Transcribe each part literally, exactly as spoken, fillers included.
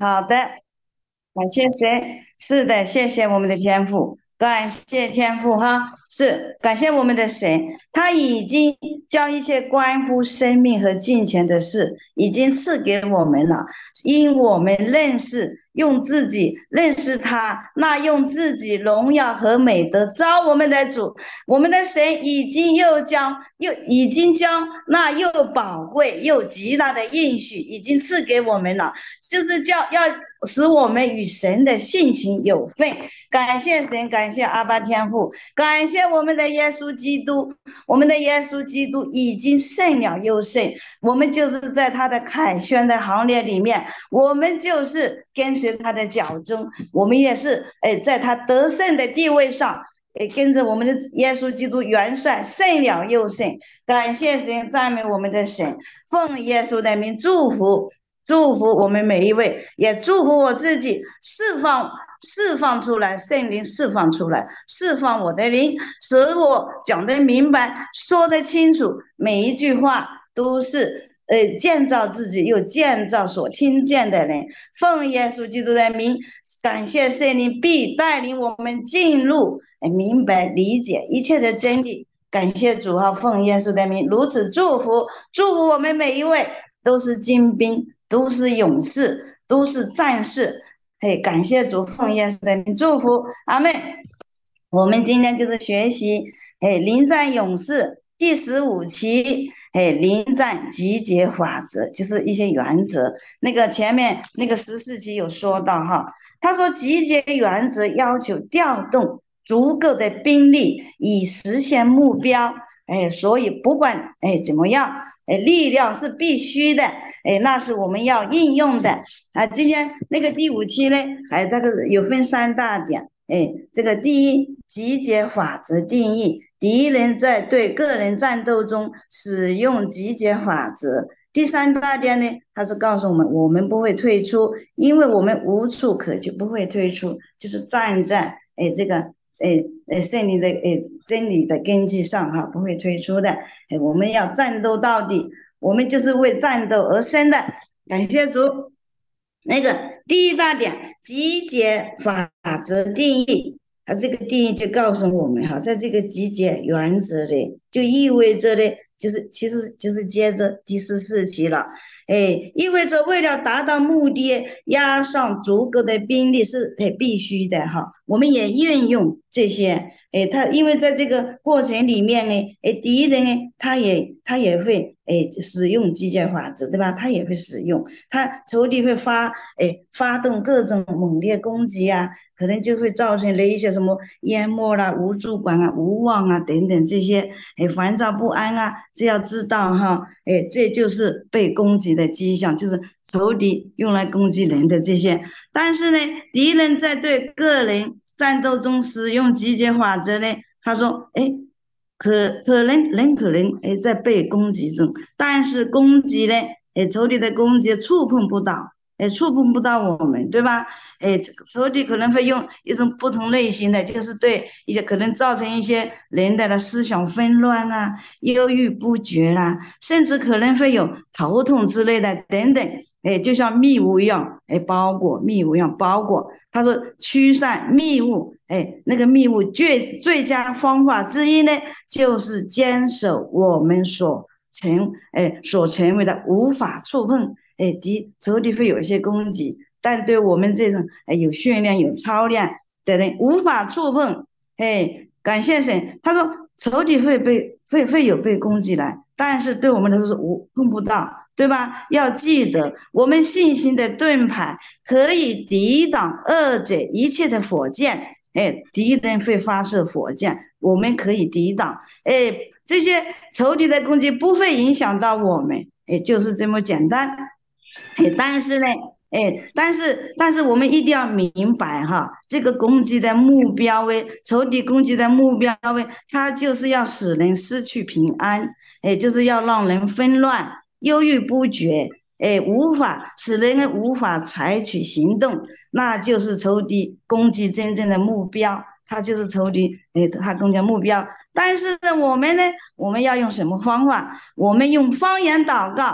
好的，感谢谁？是的，谢谢我们的天父，感谢天父哈，是感谢我们的神，他已经将一切关乎生命和金钱的事已经赐给我们了，因我们认识。用自己认识他，那用自己荣耀和美德招我们的主，我们的神已经又将又已经将那又宝贵又极大的应许已经赐给我们了，就是叫要使我们与神的性情有份。感谢神，感谢阿爸天父，感谢我们的耶稣基督，我们的耶稣基督已经胜了又胜，我们就是在他的凯旋的行列里面，我们就是跟随他的脚中，我们也是哎，在他得胜的地位上。诶，跟着我们的耶稣基督元帅胜了又胜，感谢神，赞美我们的神，奉耶稣的名祝福祝福我们每一位，也祝福我自己释放释放出来，圣灵释放出来，释放我的灵，使我讲得明白，说得清楚，每一句话都是呃建造自己，又建造所听见的人。奉耶稣基督的名，感谢圣灵必带领我们进入明白理解一切的真理。感谢主啊，奉耶稣的名如此祝福，祝福我们每一位都是精兵，都是勇士，都是战士。嘿，感谢主，奉耶稣的名祝福，阿妹。我们今天就是学习，哎，临战勇士第十五期，哎，临战集结法则，就是一些原则。那个前面那个十四期有说到哈，他说集结原则要求调动足够的兵力以实现目标，哎，所以不管哎怎么样，哎，力量是必须的，哎，那是我们要应用的啊。今天那个第五期呢，哎，这个有分三大点。哎，这个第一，集结法则定义，敌人在对个人战斗中使用集结法则。第三大点呢，他是告诉我们，我们不会退出，因为我们无处可去，不会退出，就是站在哎这个哎哎胜利的哎真理的根基上哈，不会退出的。哎，我们要战斗到底，我们就是为战斗而生的。感谢主。那个第一大点，集结法则定义，它这个定义就告诉我们哈，在这个集结原则里，就意味着呢，就是其实就是接着第十四期了，哎，意味着为了达到目的，押上足够的兵力是哎必须的哈，我们也运用这些。哎，他因为在这个过程里面呢，哎，敌人呢，他也他也会哎使用集结法则，对吧？他也会使用，他仇敌会发哎发动各种猛烈攻击啊，可能就会造成了一些什么淹没啦、无助感啊、无望啊等等这些，哎，烦躁不安啊，这要知道哈，哎，这就是被攻击的迹象，就是仇敌用来攻击人的这些。但是呢，敌人在对个人战斗中使用集结法则呢，他说，哎，可可能人可能哎在被攻击中，但是攻击呢，哎，仇敌的攻击触碰不到，哎，触碰不到我们，对吧？哎，仇敌可能会用一种不同类型的，就是对一些可能造成一些人的思想纷乱啊、忧郁不决啦、啊，甚至可能会有头痛之类的等等。哎，就像密雾一样，哎，包裹密雾一样包裹。他说驱散密雾，哎，那个密雾最最佳方法之一呢，就是坚守我们所成哎所成为的无法触碰。哎，敌仇敌会有一些攻击，但对我们这种哎有训练有操练的人无法触碰。哎，感谢神，他说仇敌会被会会有被攻击来，但是对我们来说是无碰不到。对吧？要记得，我们信心的盾牌可以抵挡二者一切的火箭。哎，敌人会发射火箭，我们可以抵挡。哎，这些仇敌的攻击不会影响到我们。哎，就是这么简单。哎，但是呢，哎，但是但是我们一定要明白哈，这个攻击的目标为仇敌攻击的目标为，它就是要使人失去平安，哎，就是要让人纷乱、忧郁不决，哎，无法使人无法采取行动，那就是仇敌攻击真正的目标，它就是仇敌，哎，他攻击目标。但是呢，我们呢，我们要用什么方法？我们用方言祷告。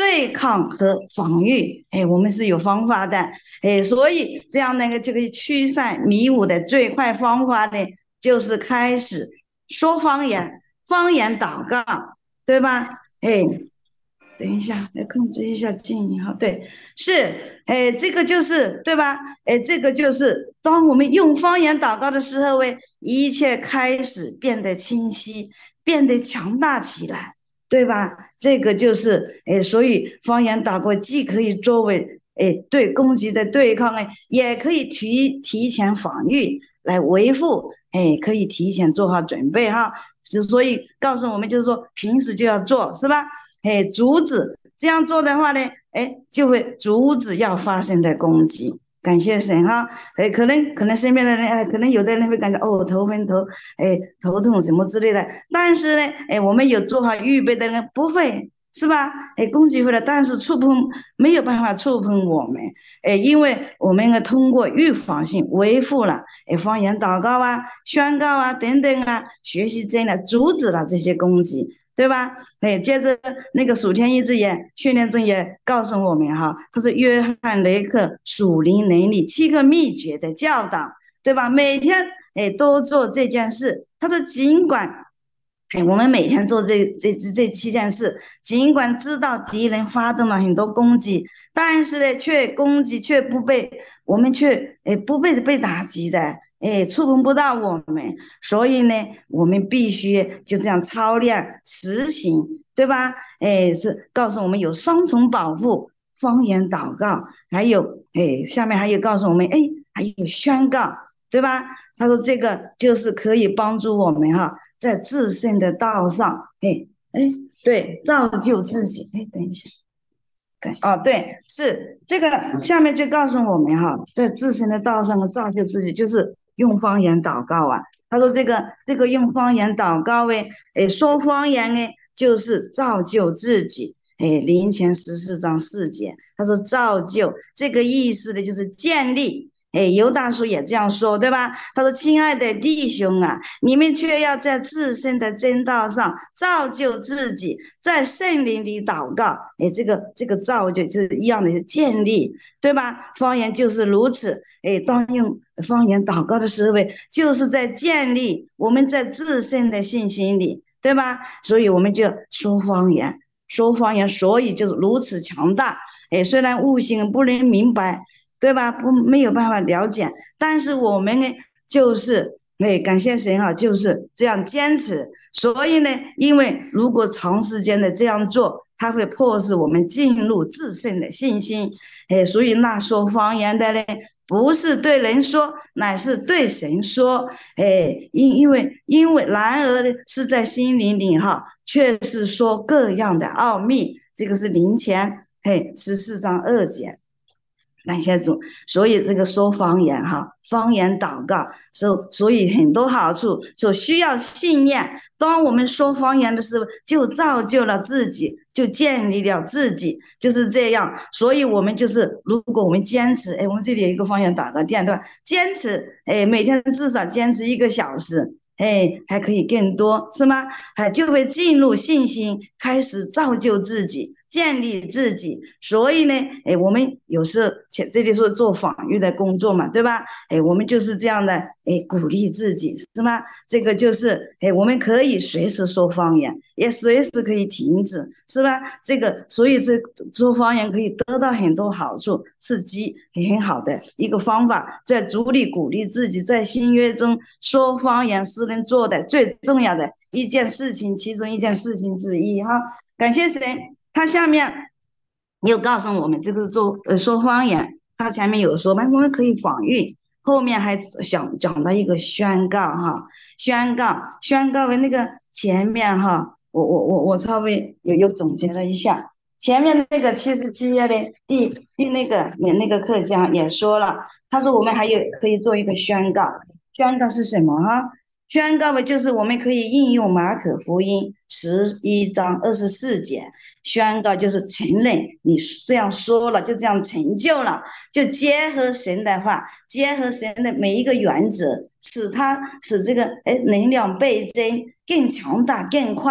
对抗和防御。哎，我们是有方法的。哎，所以这样那个这个驱散迷雾的最快方法呢，就是开始说方言，方言祷告，对吧？哎，等一下，来控制一下静音哈。对，是，哎，这个就是对吧？哎，这个就是当我们用方言祷告的时候，哎，一切开始变得清晰，变得强大起来，对吧？这个就是，哎，所以方言祷告既可以作为，哎，对攻击的对抗，哎，也可以提提前防御来维护，哎，可以提前做好准备哈。所以告诉我们，就是说平时就要做，是吧？哎，阻止这样做的话呢，哎，就会阻止要发生的攻击。感谢神哈，哎，可能可能身边的人，哎，可能有的人会感觉哦头昏头，哎头痛什么之类的，但是呢，哎，我们有做好预备的人不会，是吧？哎，攻击回来，但是触碰没有办法触碰我们，哎，因为我们要通过预防性维护了，哎，方言祷告啊、宣告啊等等啊，学习真的阻止了这些攻击。对吧？哎，接着那个属天意志也训练中也告诉我们哈，他是约翰雷克属灵能力七个秘诀的教导，对吧？每天哎都做这件事。他说尽管哎我们每天做这这这这七件事，尽管知道敌人发动了很多攻击，但是呢，却攻击却不被我们却哎不被被打击的。哎，触碰不到我们，所以呢，我们必须就这样操练实行，对吧？哎，是告诉我们有双重保护，方言祷告，还有哎，下面还有告诉我们，哎，还有宣告，对吧？他说这个就是可以帮助我们哈，在自身的道上，哎哎，对，造就自己。哎，等一下。哦，对，是这个，下面就告诉我们哈，在自身的道上造就自己，就是用方言祷告啊。他说这个这个用方言祷告诶，诶，说方言诶，就是造就自己。诶，林前十四章四节，他说造就这个意思的就是建立。哎，犹大叔也这样说，对吧？他说：“亲爱的弟兄啊，你们却要在自身的真道上造就自己，在圣灵里祷告。哎，这个这个造就是一样的建立，对吧？方言就是如此。哎，当用方言祷告的时候，就是在建立我们在自身的信心里，对吧？所以我们就说方言，说方言，所以就是如此强大。哎，虽然悟性不能明白。”对吧？不没有办法了解，但是我们呢，就是哎，感谢神哈，就是这样坚持。所以呢，因为如果长时间的这样做，它会迫使我们进入自身的信心。哎，所以那说方言的呢，不是对人说，乃是对神说。哎，因因为因为然而呢，是在心灵里哈，却是说各样的奥秘。这个是灵前嘿十四章二节。感谢主，所以这个说方言哈，方言祷告，所所以很多好处，所需要信念。当我们说方言的时候，就造就了自己，就建立了自己，就是这样。所以我们就是，如果我们坚持，哎，我们这里有一个方言祷告店，对吧？坚持，哎，每天至少坚持一个小时，哎，还可以更多，是吗？哎，就会进入信心，开始造就自己。建立自己，所以呢，哎，我们有时候这里说做防御的工作嘛，对吧？哎，我们就是这样的，哎，鼓励自己，是吗？这个就是，哎，我们可以随时说方言，也随时可以停止，是吧？这个，所以是说方言可以得到很多好处，是极很好的一个方法，在主里鼓励自己，在新约中说方言是能做的最重要的一件事情，其中一件事情之一哈。感谢神。他下面又告诉我们，这个是做呃说方言，他前面有说嘛，我们可以防御，后面还想讲到一个宣告哈，宣告宣告为那个前面哈，我我我我稍微有有总结了一下，前面那个七十七页的第第那个那个课讲也说了，他说我们还有可以做一个宣告，宣告是什么哈？宣告的就是我们可以应用马可福音十一章二十四节。宣告就是承认你这样说了，就这样成就了，就结合神的话，结合神的每一个原则，使它使这个哎能量倍增，更强大，更快。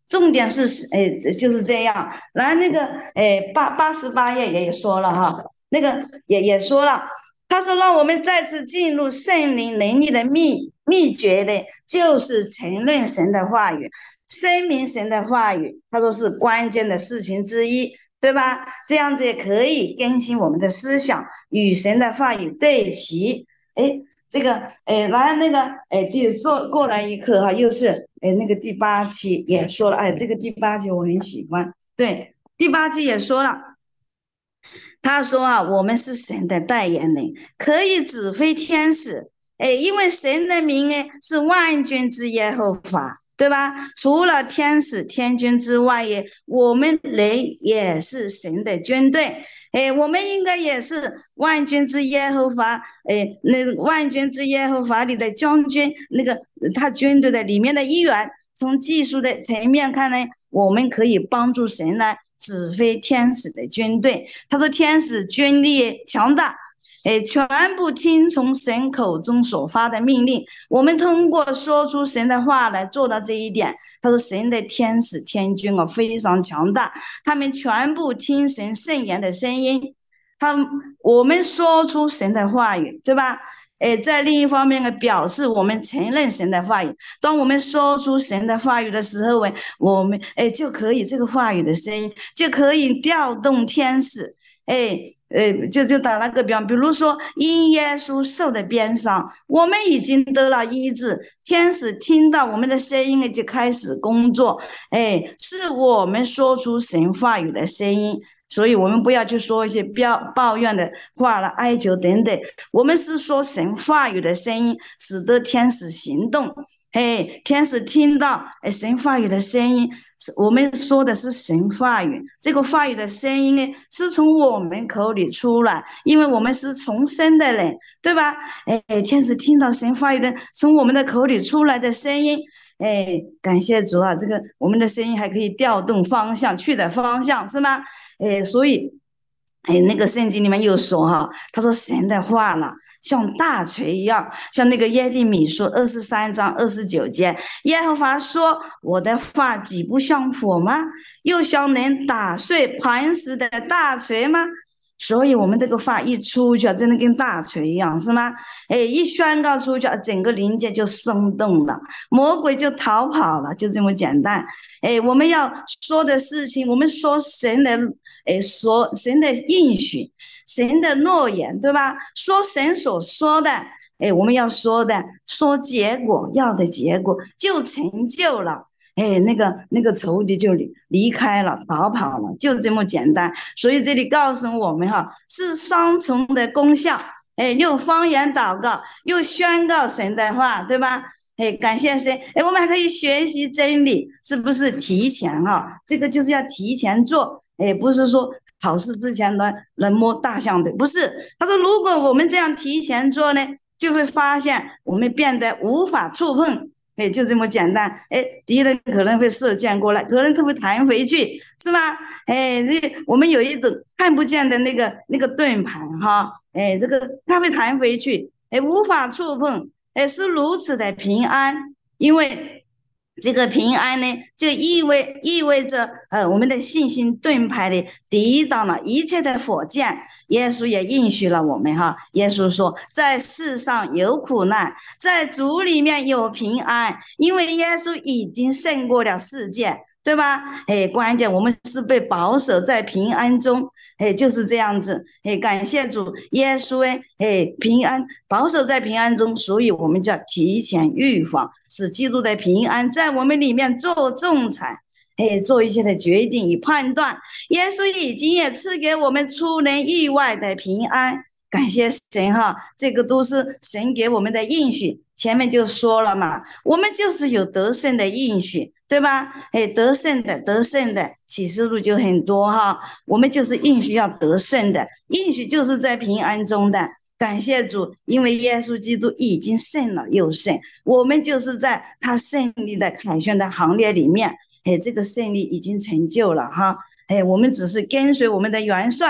重点是，哎，就是这样。然后那个，哎，八八十八页也说了哈，那个也也说了，他说让我们再次进入圣灵能力的秘秘诀的，就是承认神的话语，声明神的话语。他说是关键的事情之一，对吧？这样子也可以更新我们的思想，与神的话语对齐。哎，这个，哎，然后那个，哎，第做过来一课哈，又是，哎，那个第八期也说了，哎，这个第八期我很喜欢，对，第八期也说了，他说啊，我们是神的代言人，可以指挥天使，哎，因为神的名呢是万军之耶和华，对吧？除了天使、天军之外，也我们人也是神的军队。哎，我们应该也是万军之耶和华，哎，那个万军之耶和华里的将军，那个他军队的里面的一员。从技术的层面看呢，我们可以帮助神来指挥天使的军队。他说，天使军力强大，哎，全部听从神口中所发的命令。我们通过说出神的话来做到这一点。他说，神的天使天军啊非常强大，他们全部听神圣言的声音。他我们说出神的话语，对吧？哎，在另一方面呢，表示我们承认神的话语。当我们说出神的话语的时候，我们哎就可以这个话语的声音就可以调动天使，哎，呃，就就打那个比方，比如说因耶稣受的鞭伤，我们已经得了医治，天使听到我们的声音呢，就开始工作，哎，是我们说出神话语的声音。所以我们不要去说一些抱抱怨的话了，哀求等等。我们是说神话语的声音，使得天使行动。哎，天使听到哎神话语的声音，我们说的是神话语。这个话语的声音呢，是从我们口里出来，因为我们是重生的人，对吧？哎，天使听到神话语的从我们的口里出来的声音。哎，感谢主啊！这个我们的声音还可以调动方向，去的方向是吗？哎，所以，哎，那个圣经里面又说哈，他说神的话了，像大锤一样，像那个耶利米书二十三章二十九节，耶和华说：“我的话岂不像火吗？又像能打碎磐石的大锤吗？”所以，我们这个话一出去啊，真的跟大锤一样，是吗？哎，一宣告出去啊，整个灵界就松动了，魔鬼就逃跑了，就这么简单。哎，我们要说的事情，我们说神的。哎，说神的应许，神的诺言，对吧？说神所说的，哎，我们要说的，说结果，要的结果就成就了。哎，那个那个仇敌就离离开了，逃跑了，就这么简单。所以这里告诉我们哈，是双重的功效。哎，又方言祷告，又宣告神的话，对吧？哎，感谢神。哎，我们还可以学习真理，是不是提前哈？这个就是要提前做。哎，不是说考试之前来来摸大象的，不是。他说，如果我们这样提前做呢，就会发现我们变得无法触碰。哎，就这么简单。哎，敌人可能会射箭过来，可能他会弹回去，是吗？哎，这我们有一种看不见的那个那个盾牌哈，哎，这个它会弹回去，哎，无法触碰，哎，是如此的平安，因为。这个平安呢，就意味意味着，呃，我们的信心盾牌的抵挡了一切的火箭。耶稣也应许了我们哈，耶稣说，在世上有苦难，在主里面有平安，因为耶稣已经胜过了世界，对吧？哎，关键我们是被保守在平安中。哎，就是这样子。哎，感谢主，耶稣哎，哎，平安保守在平安中，所以我们就要提前预防，使基督的平安在我们里面做仲裁。哎，做一些的决定与判断。耶稣已经也赐给我们出人意外的平安。感谢神哈，这个都是神给我们的应许。前面就说了嘛，我们就是有得胜的应许，对吧？哎，得胜的，得胜的启示录就很多哈。我们就是应许要得胜的，应许就是在平安中的。感谢主，因为耶稣基督已经胜了又胜，我们就是在他胜利的凯旋的行列里面。哎，这个胜利已经成就了哈。哎，我们只是跟随我们的元帅。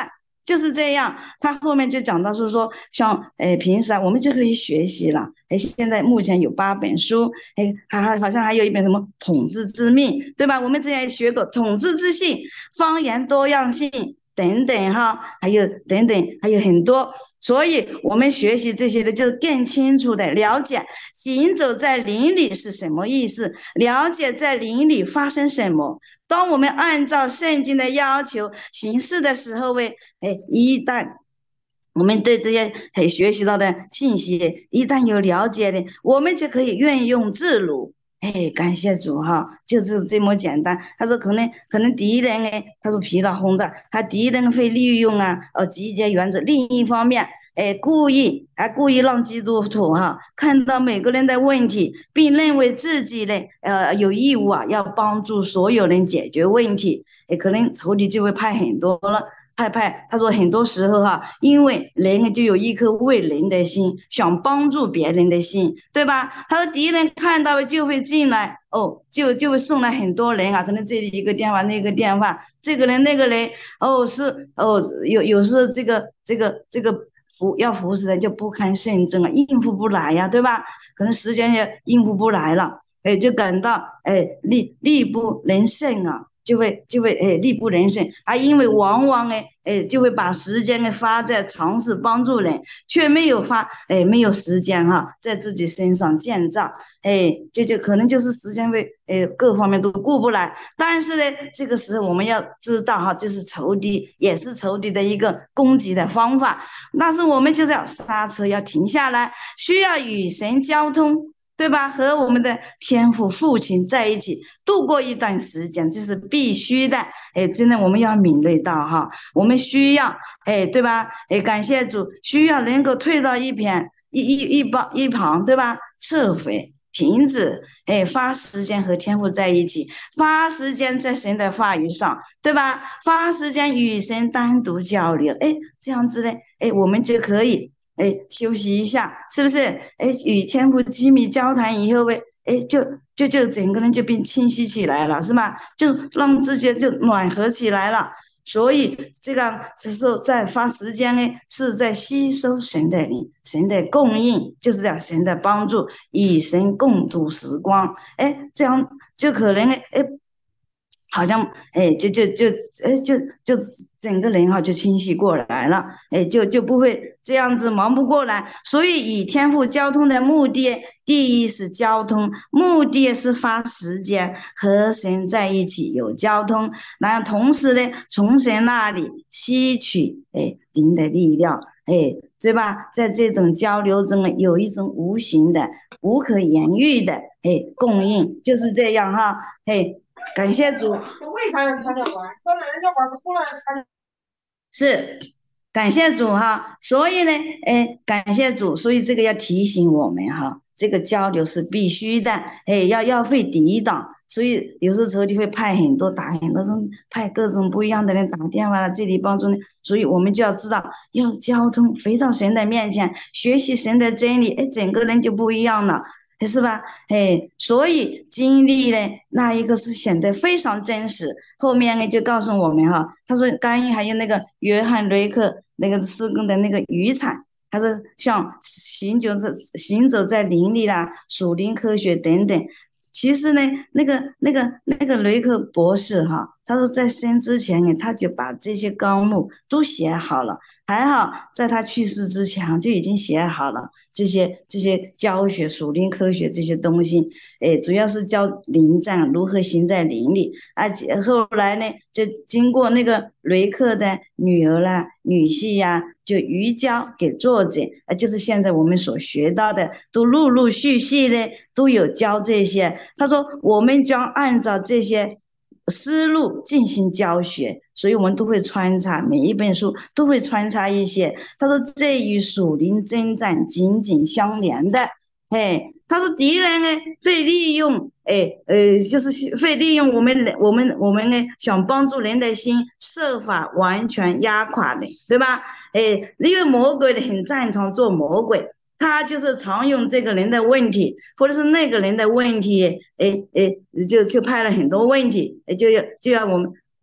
就是这样。他后面就讲到是说，像诶平时啊，我们就可以学习了。诶，现在目前有八本书，诶，还还好像还有一本什么《统治之命》，对吧？我们之前也学过《统治之性》、方言多样性等等哈，还有等等，还有很多。所以我们学习这些的，就更清楚的了解行走在灵里是什么意思，了解在灵里发生什么。当我们按照圣经的要求行事的时候，哎，一旦我们对这些学习到的信息一旦有了解的，我们就可以运用自如。哎，感谢主哈，就是这么简单。他说可能可能敌人哎，他说疲劳轰炸，他敌人会利用啊，呃，集结原则。另一方面，哎，故意还故意让基督徒哈看到每个人的问题，并认为自己呢，呃，有义务啊，要帮助所有人解决问题。哎，可能仇敌就会派很多了。派派，他说很多时候哈、啊，因为人就有一颗为人的心，想帮助别人的心，对吧？他说敌人看到就会进来，哦，就就会送来很多人啊，可能这里一个电话，那个电话，这个人那个人，哦是哦，有有时候这个这个这个服要服侍人就不堪胜任啊，应付不来呀，对吧？可能时间也应付不来了，哎，就感到哎力力不能胜啊。就会就会诶力不能胜啊，因为往往诶诶就会把时间呢花在尝试帮助人，却没有花诶没有时间哈、啊、在自己身上建造，诶就就可能就是时间会诶各方面都顾不来。但是呢，这个时候我们要知道哈，这是仇敌，也是仇敌的一个攻击的方法。但是我们就是要刹车，要停下来，需要与神交通。对吧？和我们的天父父亲在一起度过一段时间，这是必须的。哎，真的我们要敏锐到哈，我们需要哎，对吧？哎，感谢主，需要能够退到一边一一一旁一旁，对吧？撤回，停止，哎，花时间和天父在一起，花时间在神的话语上，对吧？花时间与神单独交流，哎，这样子呢，哎，我们就可以。哎，休息一下，是不是？哎，与天父亲密交谈以后，哎，哎，就就就整个人就变清晰起来了，是吧？就让自己就暖和起来了。所以这个这时候在花时间呢，是在吸收神的灵、神的供应，就是这样，神的帮助，与神共度时光。哎，这样就可能哎哎好像哎，就就就哎就就整个人哈就清晰过来了，哎，就就不会这样子忙不过来。所以以天赋交通的目的，第一是交通，目的是花时间和神在一起有交通，然后同时呢，从神那里吸取哎灵的力量，哎，对吧？在这种交流中，有一种无形的、无可言喻的哎供应，就是这样哈，哎。感谢主。为啥让他家玩？当然人家玩不出来，他是感谢主哈。所以呢，哎，感谢主，所以这个要提醒我们哈，这个交流是必须的，哎，要要会抵挡。所以有时候就会派很多打很多人，派各种不一样的人打电话这里帮助你。所以我们就要知道，要交通，回到神的面前，学习神的真理，哎，整个人就不一样了。是吧？哎，所以经历呢，那一个是显得非常真实。后面呢就告诉我们哈，他说刚还有那个约翰雷克那个施工的那个渔场，他说像行走在行走在林里啦、属灵科学等等。其实呢，那个那个那个雷克博士哈，他说在生之前呢，他就把这些纲目都写好了，还好在他去世之前就已经写好了。这些这些教学属灵科学这些东西，哎，主要是教灵战如何行在灵里。啊，后来呢，就经过那个雷克的女儿啦、女婿呀、啊，就移交给作者，啊，就是现在我们所学到的，都陆陆续续的都有教这些。他说，我们将按照这些思路进行教学，所以我们都会穿插每一本书都会穿插一些。他说这与属灵征战紧紧相连的，哎，他说敌人呢会利用，哎呃，就是会利用我们我们我们呢想帮助人的心，设法完全压垮人，对吧？哎，因为魔鬼很擅长做魔鬼。他就是常用这个人的问题，或者是那个人的问题，哎哎，就就派了很多问题，就要就要我们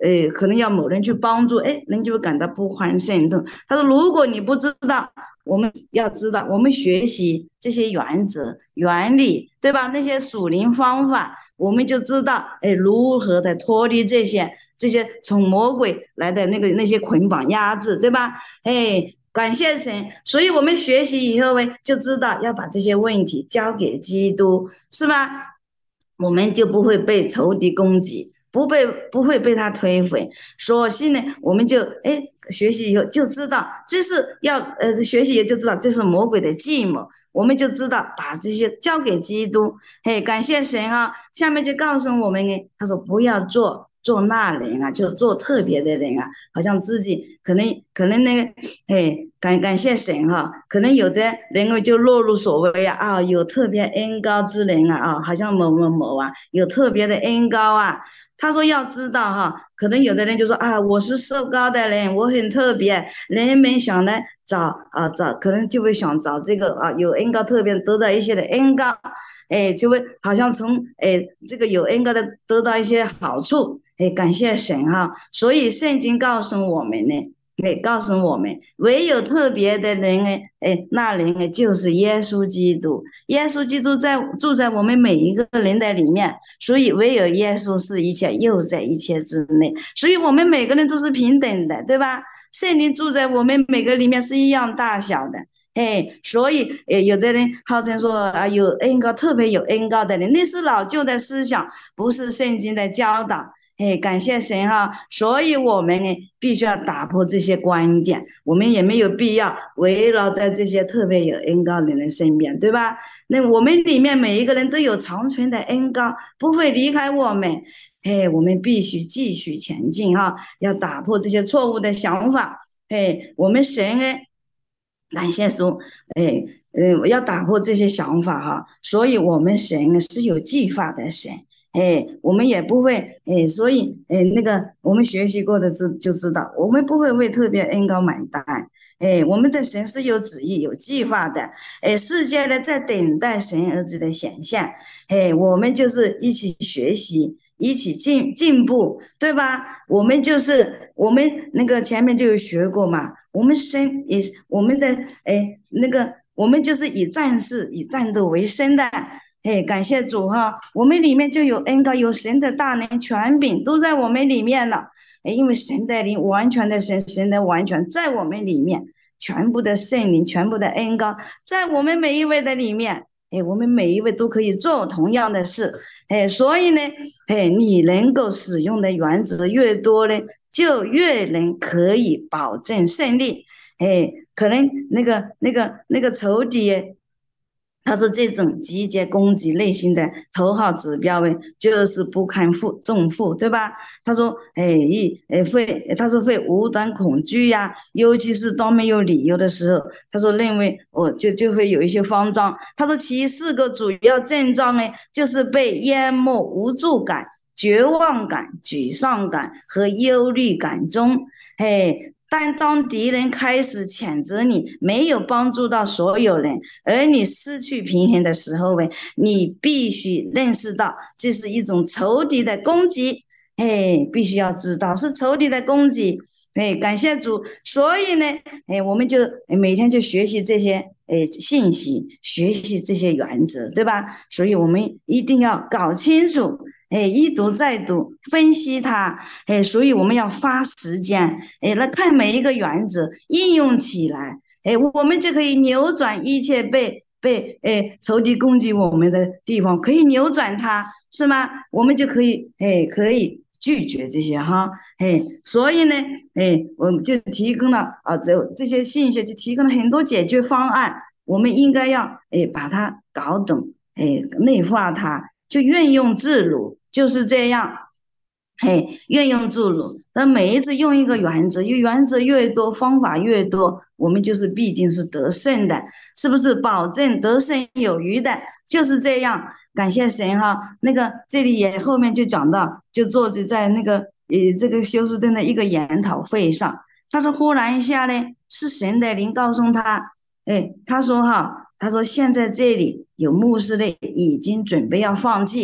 呃，可能要某人去帮助，哎，人就会感到不欢甚痛。他说，如果你不知道，我们要知道，我们学习这些原则、原理，对吧？那些属灵方法，我们就知道，哎，如何的脱离这些这些从魔鬼来的那个那些捆绑压制，对吧？哎，感谢神，所以我们学习以后呢，就知道要把这些问题交给基督，是吧？我们就不会被仇敌攻击，不被不会被他推毁。所幸呢，我们就哎学习以后就知道，这是要呃学习也就知道这是魔鬼的计谋，我们就知道把这些交给基督。嘿，感谢神啊！下面就告诉我们呢，他说不要做做那人啊，就做特别的人啊，好像自己可能可能那个哎。感感谢神哈、啊，可能有的人就落入所谓啊啊，有特别恩高之人啊啊，好像某某某啊，有特别的恩高啊。他说要知道哈、啊，可能有的人就说啊，我是受高的人，我很特别，人们想来找啊找，可能就会想找这个啊有恩高特别得到一些的恩高，哎，就会好像从哎这个有恩高的得到一些好处，哎，感谢神哈、啊。所以圣经告诉我们呢。哎，告诉我们，唯有特别的人哎，哎，那人哎就是耶稣基督。耶稣基督在住在我们每一个人的里面，所以唯有耶稣是一切，又在一切之内。所以我们每个人都是平等的，对吧？圣灵住在我们每个里面是一样大小的。哎，所以诶，有的人号称说啊，有恩高，特别有恩高的人，那是老旧的思想，不是圣经的教导。哎，感谢神哈！所以我们呢，必须要打破这些观点，我们也没有必要围绕在这些特别有恩高的人身边，对吧？那我们里面每一个人都有长存的恩高，不会离开我们。哎，我们必须继续前进哈，要打破这些错误的想法。哎，我们神呢，感谢主，哎，呃，要打破这些想法哈，所以我们神是有计划的神。哎，我们也不会，哎，所以，哎，那个我们学习过的知就知道，我们不会为特别恩高买单，哎，我们的神是有旨意、有计划的，哎，世界呢在等待神儿子的显现，哎，我们就是一起学习，一起进进步，对吧？我们就是我们那个前面就有学过嘛，我们生也我们的哎那个我们就是以战士、以战斗为生的。哎，感谢主哈，我们里面就有恩高，有神的大能权柄都在我们里面了。哎，因为神的灵完全的神，神的完全在我们里面，全部的圣灵，全部的恩高在我们每一位的里面。哎，我们每一位都可以做同样的事。哎，所以呢，哎，你能够使用的原则越多呢，就越能可以保证胜利。哎，可能那个那个那个仇敌。他说：“这种集结攻击内心的头号指标呢，就是不堪负重负，对吧？”他说：“哎，一哎会，他说会无端恐惧呀，尤其是当没有理由的时候，他说认为我就就会有一些慌张。他说其四个主要症状呢，就是被淹没、无助感、绝望感、沮丧感和忧虑感中。哎，但当敌人开始谴责你没有帮助到所有人，而你失去平衡的时候呢，你必须认识到这是一种仇敌的攻击。哎，必须要知道是仇敌的攻击。哎，感谢主。所以呢，哎，我们就每天就学习这些哎信息，学习这些原则，对吧？所以我们一定要搞清楚。哎，一读再读，分析它。哎，所以我们要花时间，哎，来看每一个原则应用起来。哎，我们就可以扭转一切被被哎仇敌攻击我们的地方，可以扭转它，是吗？我们就可以哎可以拒绝这些哈。哎，所以呢，哎，我们就提供了啊这这些信息，就提供了很多解决方案。我们应该要哎把它搞懂，哎内化它，就运用自如。就是这样，嘿，运用自如。那每一次用一个原则，越原则越多，方法越多，我们就是必定是得胜的，是不是？保证得胜有余的，就是这样。感谢神哈。那个这里也后面就讲到，就坐着在那个呃这个休斯顿的一个研讨会上，他说忽然一下呢，是神的灵告诉他，哎，他说哈，他说现在这里有牧师呢，已经准备要放弃。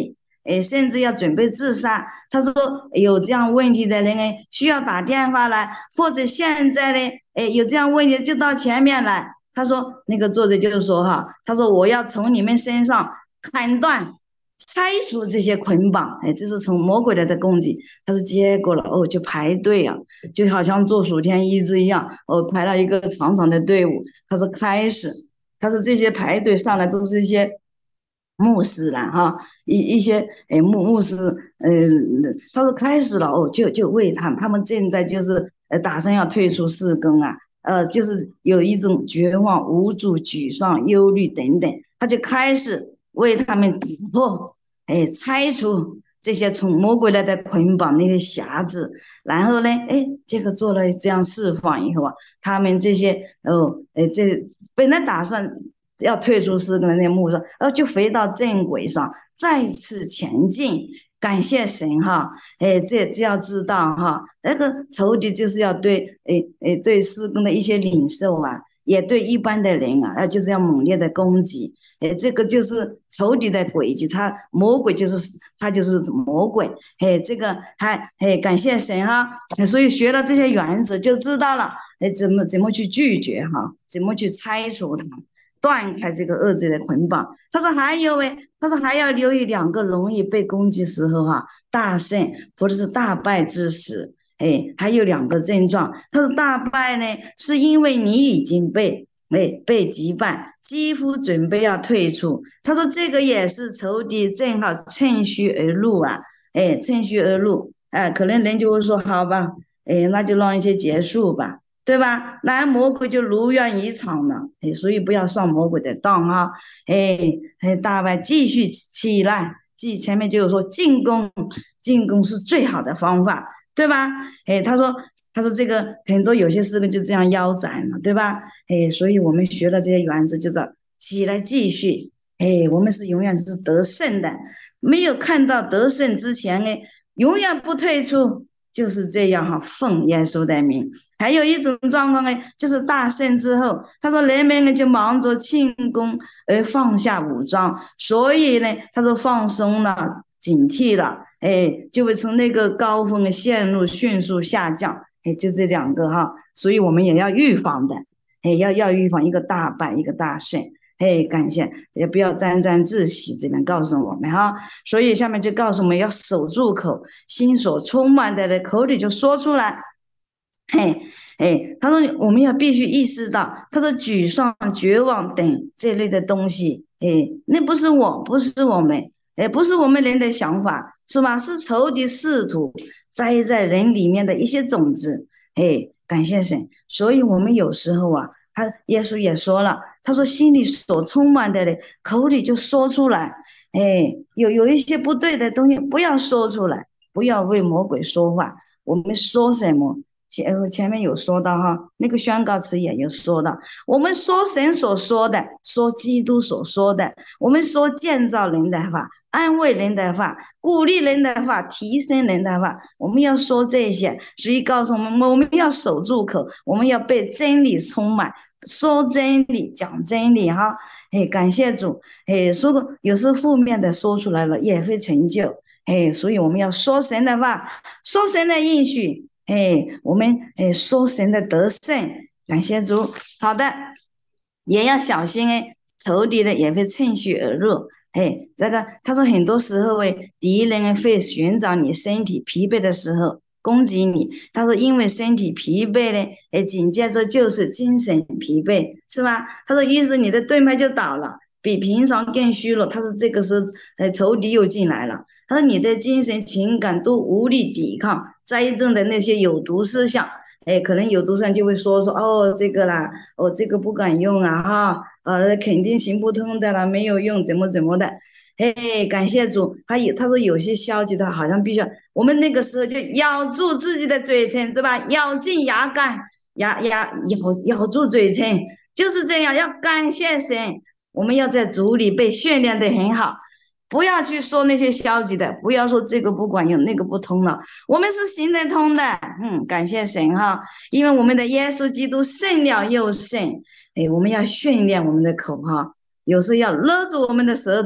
哎，甚至要准备自杀。他说有这样问题的人哎，需要打电话来，或者现在呢，哎，有这样问题就到前面来。他说那个作者就是说哈，他说我要从你们身上砍断。拆除这些捆绑，哎，这是从魔鬼来的攻击。他说结果了，哦，就排队啊，就好像做数天一支一样，哦，排了一个长长的队伍。他说开始，他说这些排队上来都是一些牧师啦，哈，一一些哎牧牧师，嗯、呃，他说开始了，哦，就就为他们，他们正在就是呃打算要退出四更啊，呃，就是有一种绝望、无助、沮丧、忧虑等等，他就开始为他们打破。哎，拆除这些从魔鬼来的捆绑那些匣子，然后呢，哎，这个做了这样释放以后啊，他们这些哦，哎，这本来打算要退出诗歌的那些牧师，呃，就回到正轨上，再次前进。感谢神哈，哎，这这要知道哈，那个仇敌就是要对，哎哎，对施工的一些领袖啊，也对一般的人啊，呃，就是要猛烈的攻击。哎，这个就是仇敌的诡计，他魔鬼就是他就是魔鬼。哎，这个还哎感谢神哈，所以学了这些原则就知道了，哎，怎么怎么去拒绝哈，怎么去拆除它，断开这个恶罪的捆绑。他说还有哎，他说还要留意两个容易被攻击时候哈，大胜或者是大败之时。哎，还有两个症状。他说大败呢，是因为你已经被哎被击败。几乎准备要退出，他说这个也是仇敌正好趁虚而入啊，哎，趁虚而入，哎，可能人就会说好吧，哎，那就让一些结束吧，对吧？那魔鬼就如愿以偿了，哎，所以不要上魔鬼的当啊，哎，哎，大白继续起来，继前面就是说进攻，进攻是最好的方法，对吧？哎，他说。他说这个很多有些事情就这样腰斩了，对吧？哎，所以我们学了这些原则，就是起来继续。哎，我们是永远是得胜的，没有看到得胜之前，哎，永远不退出，就是这样哈。奉耶稣的名。还有一种状况呢，就是大胜之后，他说人们呢就忙着庆功而放下武装，所以呢，他说放松了，警惕了，哎，就会从那个高峰陷入迅速下降。哎，就这两个哈，所以我们也要预防的，哎，要要预防一个大败，一个大胜。哎，感谢，也不要沾沾自喜。这边告诉我们哈，所以下面就告诉我们要守住口，心所充满的口里就说出来。嘿，哎，他说我们要必须意识到，他说沮丧、绝望等这类的东西，哎，那不是我，不是我们，哎，不是我们人的想法，是吧？是仇敌试图栽在人里面的一些种子。哎，感谢神。所以我们有时候啊，他耶稣也说了，他说心里所充满的嘞，口里就说出来。哎，有有一些不对的东西，不要说出来，不要为魔鬼说话。我们说什么？前前面有说到哈，那个宣告词也有说到，我们说神所说的，说基督所说的，我们说建造人的话，安慰人的话，鼓励人的话，提升人的话，我们要说这些。所以告诉我们，我们要守住口，我们要被真理充满，说真理，讲真理哈。哎，感谢主。哎，说过有时负面的说出来了也会成就。哎，所以我们要说神的话，说神的应许。哎，我们哎说神的得胜，感谢主。好的，也要小心哎，仇敌的也会趁虚而入。哎，这个他说很多时候哎，敌人会寻找你身体疲惫的时候攻击你。他说因为身体疲惫呢，哎，紧接着就是精神疲惫，是吧？他说于是你的盾牌就倒了，比平常更虚弱。他说这个是呃仇敌又进来了。他说你的精神情感都无力抵抗栽种的那些有毒思想。哎，可能有毒思就会说说哦这个啦，哦这个不敢用啊哈，呃肯定行不通的啦，没有用，怎么怎么的。哎，感谢主。还有他说有些消极的，好像必须要我们那个时候就咬住自己的嘴唇，对吧？咬紧牙干，牙牙咬咬住嘴唇，就是这样。要感谢神，我们要在主里被训练得很好。不要去说那些消极的，不要说这个不管用，那个不通了。我们是行得通的，嗯，感谢神哈，因为我们的耶稣基督胜了又胜。哎，我们要训练我们的口哈，有时候要勒住我们的舌头，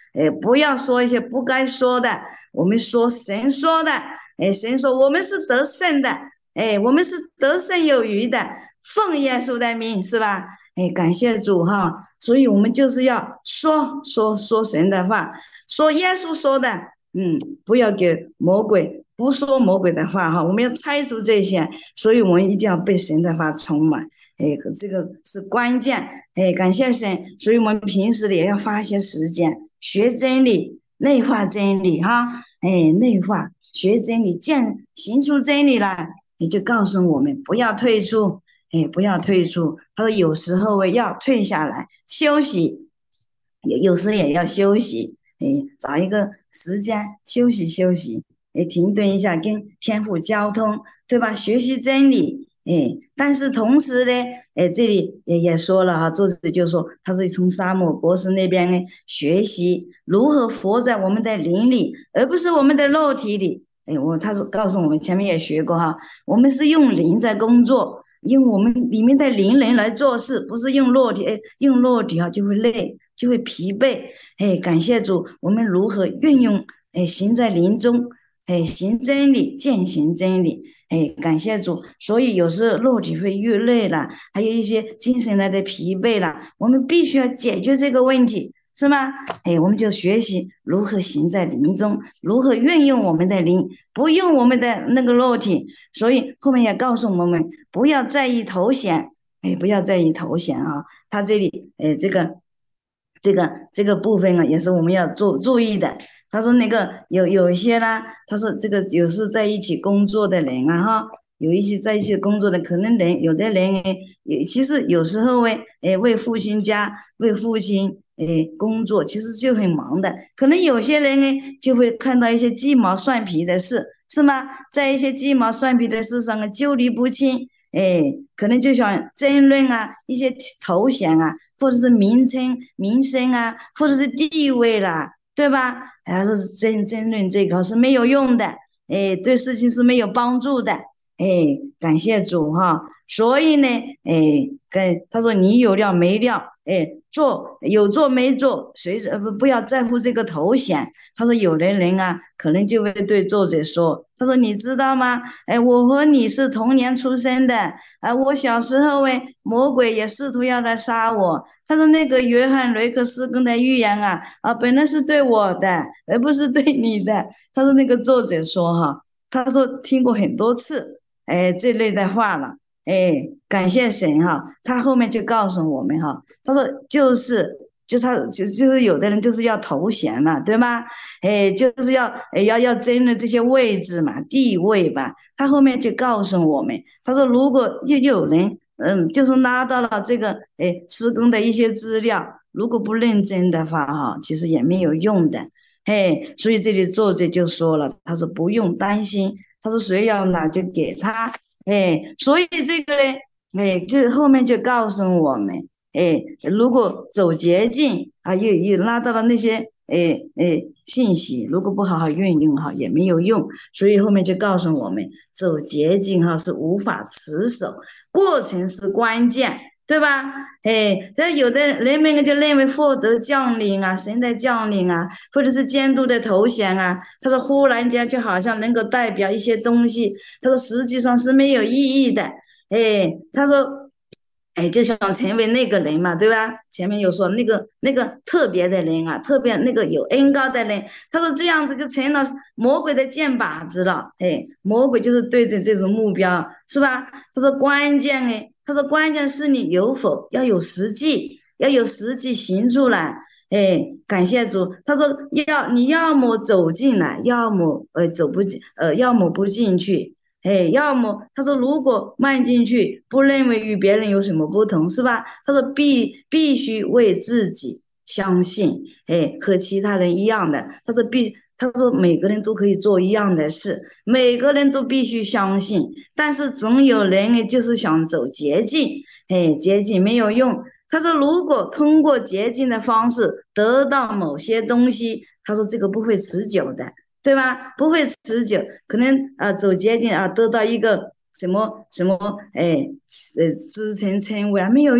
哎，不要说一些不该说的，我们说神说的，哎，神说我们是得胜的，哎，我们是得胜有余的，奉耶稣的名，是吧？哎，感谢主哈，所以我们就是要说说说神的话，说耶稣说的，嗯，不要给魔鬼不说魔鬼的话哈，我们要拆除这些，所以我们一定要被神的话充满，哎，这个是关键，哎，感谢神，所以我们平时也要花一些时间学真理，内化真理哈，哎，内化学真理，见行出真理来，也就告诉我们不要退出。哎，不要退出。他说有时候要退下来休息，有有时也要休息。哎，找一个时间休息休息，哎，停顿一下，跟天父交通，对吧？学习真理，哎，但是同时呢，哎，这里也也说了哈，作者就说他是从沙漠博士那边呢学习如何活在我们的灵里，而不是我们的肉体里。哎，我他是告诉我们，前面也学过哈，我们是用灵在工作。用我们里面的灵人来做事，不是用肉体，哎，用肉体啊就会累，就会疲惫，哎，感谢主，我们如何运用，哎，行在灵中，哎，行真理，践行真理，哎，感谢主，所以有时候肉体会越累了，还有一些精神来的疲惫了，我们必须要解决这个问题，是吗？哎，我们就学习如何行在灵中，如何运用我们的灵，不用我们的那个肉体，所以后面也告诉我们。不要在意头衔，哎，不要在意头衔啊！他这里，哎，这个这个这个部分啊，也是我们要注注意的。他说那个有有一些呢，他说这个有时在一起工作的人啊，哈，有一些在一起工作的，可能人有的人哎，也其实有时候哎，哎为父亲家为父亲哎工作，其实就很忙的。可能有些人呢，就会看到一些鸡毛蒜皮的事，是吗？在一些鸡毛蒜皮的事上啊，纠离不清。哎，可能就想争论啊，一些头衔啊，或者是名称、名声啊，或者是地位啦，对吧？还是争争论这个是没有用的，哎，对事情是没有帮助的，哎，感谢主哈。所以呢，哎，跟他说你有料没料，哎，做有做没做，谁呃不不要在乎这个头衔。他说有的人啊，可能就会对作者说，他说你知道吗？哎，我和你是同年出生的，啊，我小时候哎，魔鬼也试图要来杀我。他说那个约翰雷克斯根的预言啊，啊，本来是对我的，而不是对你的。他说那个作者说哈，他说听过很多次，哎，这类的话了，哎，感谢神哈。他后面就告诉我们哈，他说就是就他就就是有的人就是要头衔嘛，对吗？哎，就是要哎要要争论这些位置嘛，地位吧。他后面就告诉我们，他说如果又有人嗯，就是拿到了这个哎施工的一些资料，如果不认真的话哈，其实也没有用的。哎，所以这里作者就说了，他说不用担心，他说谁要拿就给他。哎，所以这个呢，哎，就后面就告诉我们，哎，如果走捷径啊，又又拉到了那些哎哎信息，如果不好好运用哈，也没有用。所以后面就告诉我们，走捷径哈是无法持守，过程是关键，对吧？哎，那有的人们就认为获得降临啊，神的降临啊，或者是监督的头衔啊，他说忽然间就好像能够代表一些东西，他说实际上是没有意义的。哎，他说哎，就想成为那个人嘛，对吧？前面有说那个那个特别的人啊，特别那个有恩高的人，他说这样子就成了魔鬼的箭靶子了。哎，魔鬼就是对着这种目标，是吧？他说关键哎，他说关键是你有否要有实际，要有实际行出来。哎，感谢主。他说要你要么走进来，要么呃走不进，呃要么不进去。哎，要么他说如果迈进去，不认为与别人有什么不同，是吧？他说必必须为自己相信，哎，和其他人一样的。他说必，他说每个人都可以做一样的事，每个人都必须相信。但是总有人就是想走捷径，哎，捷径没有用。他说如果通过捷径的方式得到某些东西，他说这个不会持久的。对吧？不会持久，可能啊走捷径啊，得到一个什么什么，哎，呃，支撑称谓啊，没有用。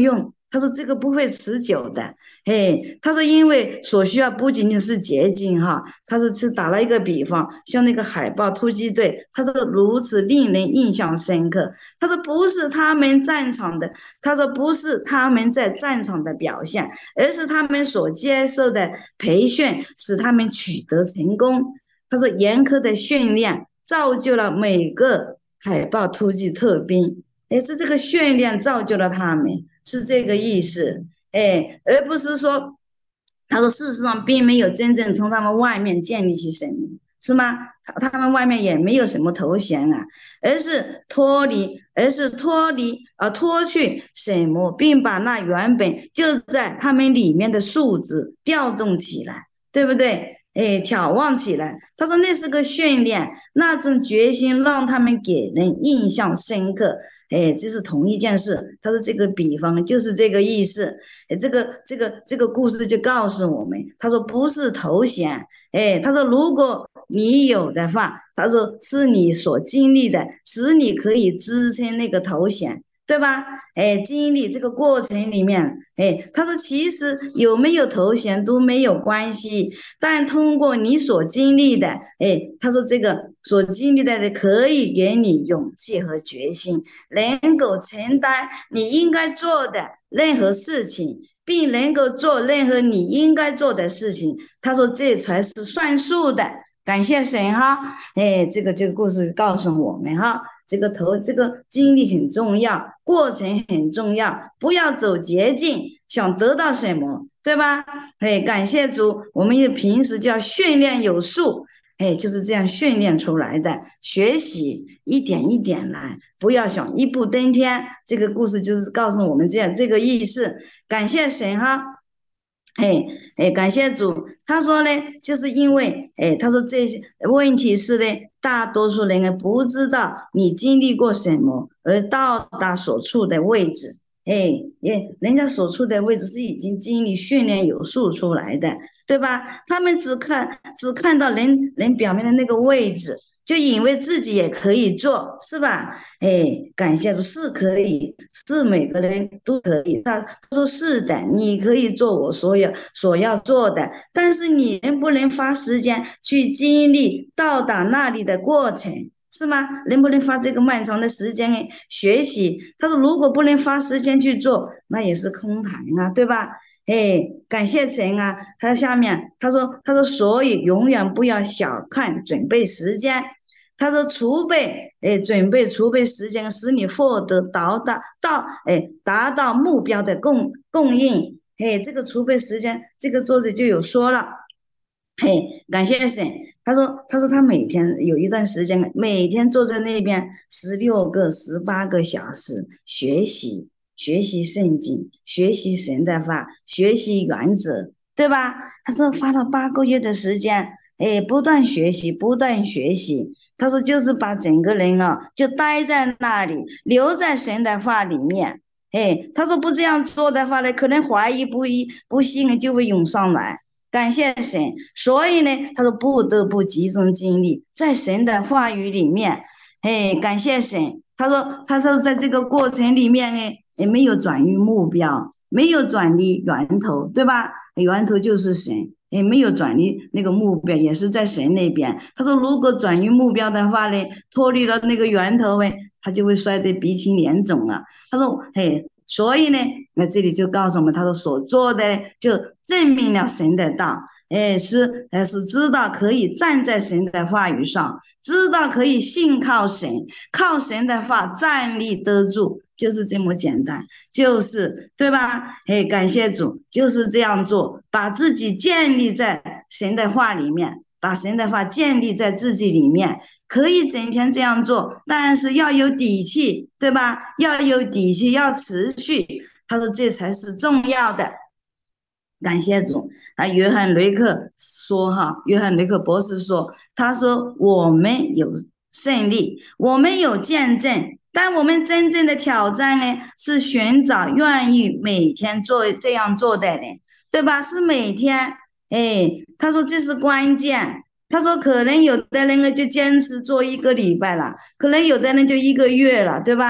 他说这个不会持久的。哎，他说因为所需要不仅仅是捷径哈，他说是打了一个比方，像那个海豹突击队，他说如此令人印象深刻。他说不是他们战场的，他说不是他们在战场的表现，而是他们所接受的培训使他们取得成功。他说严苛的训练造就了每个海豹突击特兵，也是这个训练造就了他们，是这个意思。哎，而不是说，他说事实上并没有真正从他们外面建立起什么，是吗？他他们外面也没有什么头衔啊，而是脱离，而是脱离啊脱去什么，并把那原本就在他们里面的素质调动起来，对不对？哎，挑旺起来。他说那是个训练，那种决心让他们给人印象深刻。哎，这是同一件事。他说这个比方就是这个意思。哎，这个这个这个故事就告诉我们，他说不是头衔。哎，他说如果你有的话，他说是你所经历的，使你可以支撑那个头衔。对吧？哎，经历这个过程里面，哎，他说其实有没有头衔都没有关系，但通过你所经历的，哎，他说这个所经历的可以给你勇气和决心，能够承担你应该做的任何事情，并能够做任何你应该做的事情。他说这才是算数的。感谢神哈，哎，这个这个故事告诉我们哈。这个头，这个经历很重要，过程很重要，不要走捷径，想得到什么，对吧？哎，感谢主，我们平时就要训练有素，哎，就是这样训练出来的。学习一点一点来，不要想一步登天。这个故事就是告诉我们这样这个意思。感谢神哈。哎哎，感谢主。他说呢，就是因为哎，他说这些问题是呢，大多数人呢不知道你经历过什么，而到达所处的位置。哎哎，人家所处的位置是已经经历训练有素出来的，对吧？他们只看只看到人人表面的那个位置，就以为自己也可以做，是吧？哎，感谢主，是可以，是每个人都可以。他说是的，你可以做我所有所要做的，但是你能不能花时间去经历到达那里的过程，是吗？能不能花这个漫长的时间学习？他说，如果不能花时间去做，那也是空谈啊，对吧？哎，感谢神啊！他下面他说，他说，所以永远不要小看准备时间。他说储备，哎，准备储备时间，使你获得达到到，哎，达到目标的供供应。哎，这个储备时间，这个作者就有说了。嘿，感谢神。他说，他说他每天有一段时间，每天坐在那边十六个、十八个小时学习，学习圣经，学习神的话，学习原则，对吧？他说花了八个月的时间，哎，不断学习，不断学习。他说就是把整个人啊，就待在那里，留在神的话里面。哎，他说不这样做的话呢，可能怀疑不一不信就会涌上来。感谢神，所以呢，他说不得不集中精力在神的话语里面。哎，感谢神。他说，他说在这个过程里面呢，也没有转移目标，没有转离源头，对吧？源头就是神，也没有转离那个目标，也是在神那边。他说，如果转移目标的话呢，脱离了那个源头，哎，他就会摔得鼻青脸肿了。他说，嘿。所以呢，那这里就告诉我们，他说所做的就证明了神的道，哎，是呃是知道可以站在神的话语上，知道可以信靠神，靠神的话站立得住，就是这么简单，就是对吧？哎，感谢主，就是这样做，把自己建立在神的话里面，把神的话建立在自己里面。可以整天这样做，但是要有底气，对吧？要有底气，要持续。他说这才是重要的。感谢主啊！约翰雷克说哈，约翰雷克博士说，他说我们有胜利，我们有见证，但我们真正的挑战呢，是寻找愿意每天做这样做的人，对吧？是每天，哎，他说这是关键。他说可能有的人呢就坚持做一个礼拜了，可能有的人就一个月了，对吧？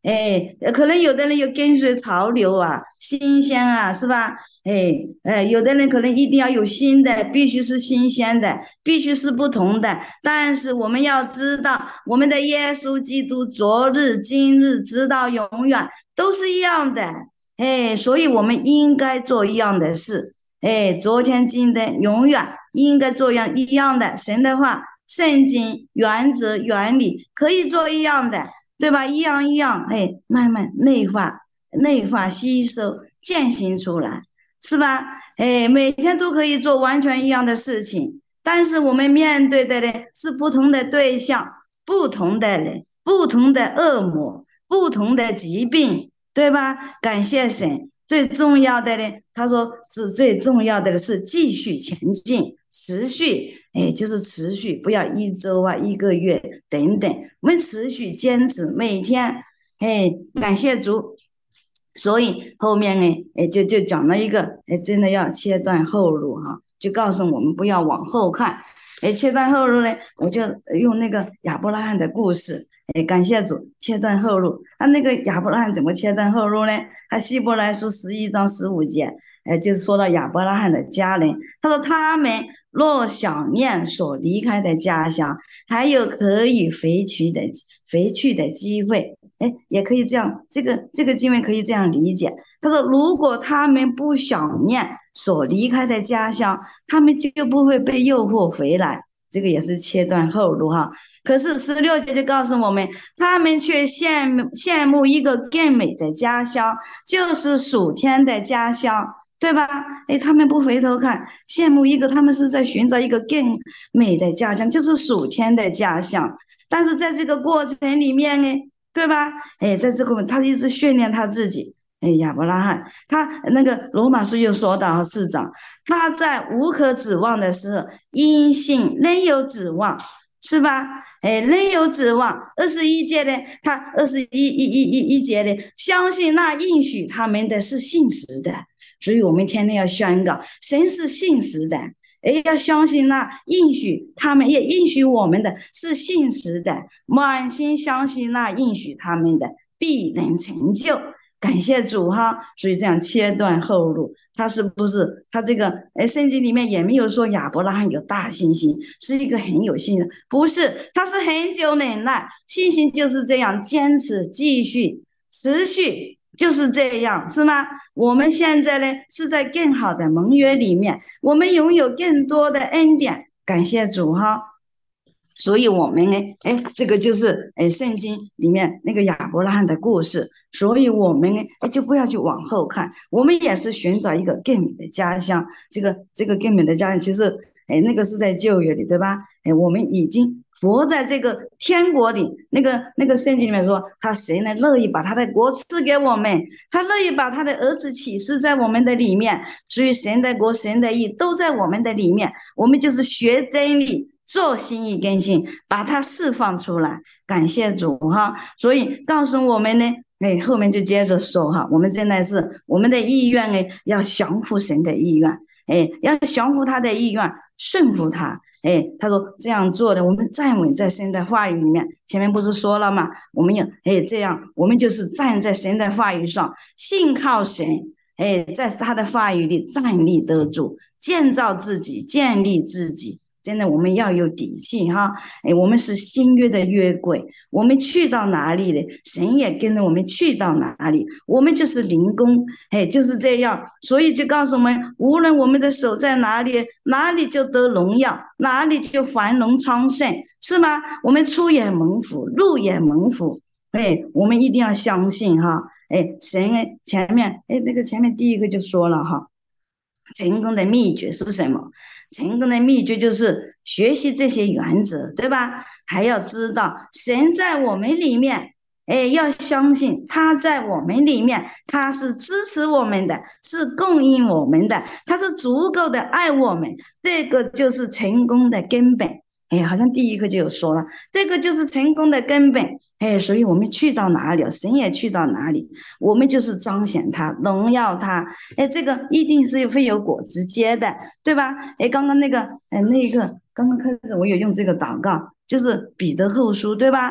哎，可能有的人又跟随潮流啊，新鲜啊，是吧？哎，哎，有的人可能一定要有新的，必须是新鲜的，必须是不同的。但是我们要知道，我们的耶稣基督昨日、今日，直到永远都是一样的。哎，所以我们应该做一样的事。哎，昨天、今天、永远应该做样一样的。神的话、圣经、原则、原理可以做一样的。对吧？一样一样，哎，慢慢内化、内化吸收、践行出来，是吧？哎，每天都可以做完全一样的事情，但是我们面对的呢是不同的对象、不同的人、不同的恶魔、不同的疾病，对吧？感谢神，最重要的呢，他说是最重要的是继续前进，持续。哎，就是持续，不要一周啊、一个月等等，我们持续坚持，每天，哎，感谢主。所以后面呢，哎，就就讲了一个，哎，真的要切断后路哈，就告诉我们不要往后看。哎，切断后路呢，我就用那个亚伯拉罕的故事，哎，感谢主，切断后路。他那个亚伯拉罕怎么切断后路呢？他希伯来书十一章十五节，哎，就是说到亚伯拉罕的家人，他说他们若想念所离开的家乡，还有可以回去的回去的机会。哎，也可以这样，这个这个经文可以这样理解。他说，如果他们不想念所离开的家乡，他们就不会被诱惑回来。这个也是切断后路哈。可是十六节就告诉我们，他们却羡慕羡慕一个更美的家乡，就是属天的家乡，对吧？哎，他们不回头看，羡慕一个，他们是在寻找一个更美的家乡，就是属天的家乡。但是在这个过程里面呢，对吧？哎，在这个他一直训练他自己。哎，亚伯拉罕，他那个罗马书又说到四章，他在无可指望的时候，因信仍有指望，是吧？哎，仍有指望。二十一节呢，他二十一一一一一节呢，相信那应许他们的是信实的，所以我们天天要宣告，神是信实的。哎，要相信那应许他们也应许我们的是信实的，满心相信那应许他们的必能成就。感谢主哈，所以这样切断后路，他是不是他这个哎，圣经里面也没有说亚伯拉罕有大信心，是一个很有信心，不是，他是很久忍耐，信心就是这样坚持、继续、持续，就是这样，是吗？我们现在呢是在更好的盟约里面，我们拥有更多的恩典，感谢主哈。所以我们呢，哎，这个就是哎，圣经里面那个亚伯拉罕的故事。所以我们呢，哎，就不要去往后看，我们也是寻找一个更美的家乡。这个这个更美的家乡，其实哎，那个是在旧约里，对吧？哎，我们已经活在这个天国里。那个那个圣经里面说，他谁呢乐意把他的国赐给我们？他乐意把他的儿子启示在我们的里面。所以神的国、神的义都在我们的里面。我们就是学真理。做心意更新，把它释放出来，感谢主哈。所以告诉我们呢，哎，后面就接着说哈，我们真的是我们的意愿哎，要降服神的意愿，哎，要降服他的意愿，顺服他。哎，他说这样做的，我们站稳在神的话语里面。前面不是说了吗？我们要哎这样，我们就是站在神的话语上，信靠神，哎，在他的话语里站立得住，建造自己，建立自己。真的，我们要有底气哈！哎，我们是新约的约柜，我们去到哪里了，神也跟着我们去到哪里。我们就是灵工，哎，就是这样。所以就告诉我们，无论我们的手在哪里，哪里就得荣耀，哪里就繁荣昌盛，是吗？我们出也蒙福，入也蒙福。哎，我们一定要相信哈！哎，神哎，前面哎那个前面第一个就说了哈。成功的秘诀是什么？成功的秘诀就是学习这些原则，对吧？还要知道神在我们里面，哎，要相信他在我们里面，他是支持我们的，是供应我们的，他是足够的爱我们，这个就是成功的根本。哎，好像第一课就有说了，这个就是成功的根本。哎，所以我们去到哪里，神也去到哪里，我们就是彰显他，荣耀他。哎，这个一定是会有果子结的，对吧？哎，刚刚那个，哎，那个刚刚开始我有用这个祷告，就是彼得后书，对吧？